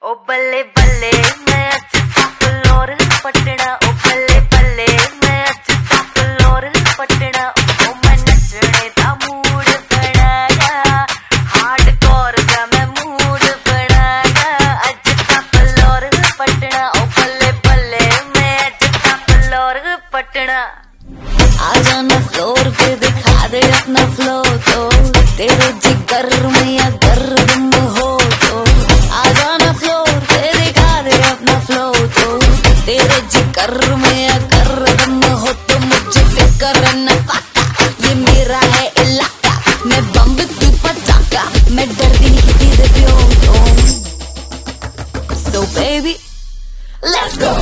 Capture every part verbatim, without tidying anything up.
ओ बल्ले बल्ले मैं अज फ्लोर पटना, ओ बल्ले बल्ले मैं अज फ्लोर पटना। ओ मैं नचने दा मूड बनाया, हार्डकोर दा मैं मूड बनाया, अज फ्लोर पटना। ओ बल्ले बल्ले मैं अज फ्लोर पटना। आ जाना फ्लोर पे दिखा दे अपना फ्लो, तो तेरे जिगर में या गर्म हो तो आ जाना फ्लोर पे दिखा दे अपना फ्लो, तो तेरे जिगर में या गर्म हो तो मुझे फिक्र न फाका, ये मेरा है इलाका, मैं बम तू पटाखा, मैं डरती नहीं किसी से भी हो तो। So baby let's go।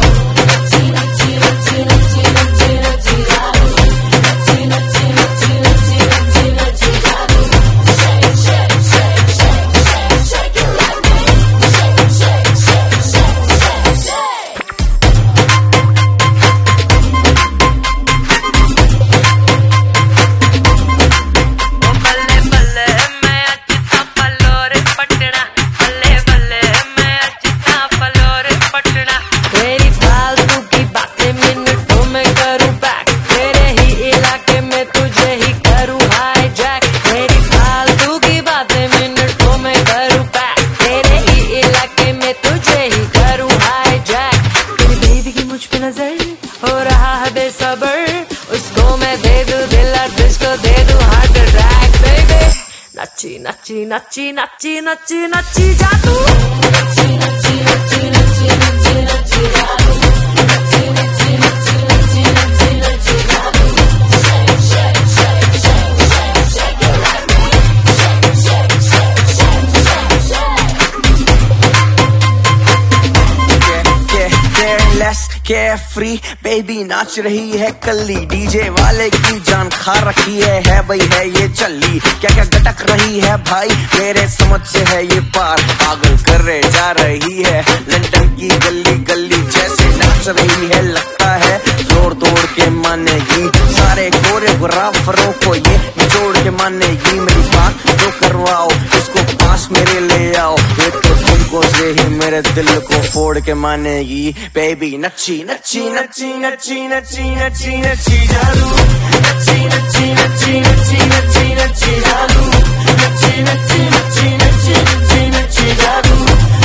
हो रहा है बेसबर, उसको मैं दे दूं दिल और तुझको दे दूं हार्ट अटैक बेबी। नच्ची नच्ची नच्ची नच्ची नच्ची नच्ची जा तू, नच्ची नच्ची नच्ची नच्ची नच्ची नच्ची जा तू, नच्ची नच्ची नच्ची नच्ची नच्ची नच्ची जा तू। Shake shake shake shake shake shake it like me, shake shake shake shake shake shake। Yeah yeah yeah less carefree baby नाच रही है कल्ली, डीजे वाले की जान खा रखी है, है भाई है ये चल्ली, क्या क्या गटक रही है भाई मेरे समझ से है ये पार, पागल करे जा रही है लंदन की गली गली, जैसे नाच रही है लगता है जोड़ तोड़ के मानेगी, सारे कोरियोग्राफरों को ये निचोड़ के मानेगी, मेरी बात जो करवाओ इसको पास मेरे ले आओ, ये तो तुमको से ही मेरे दिल को फोड़ के मानेगी बेबी। नच्ची नच्ची नच्ची नच्ची नच्ची नच्ची नच्ची जादू, नच्ची नच्ची नच्ची नच्ची नच्ची नच्ची जादू, नच्ची नच्ची नच्ची नच्ची नच्ची नच्ची जादू।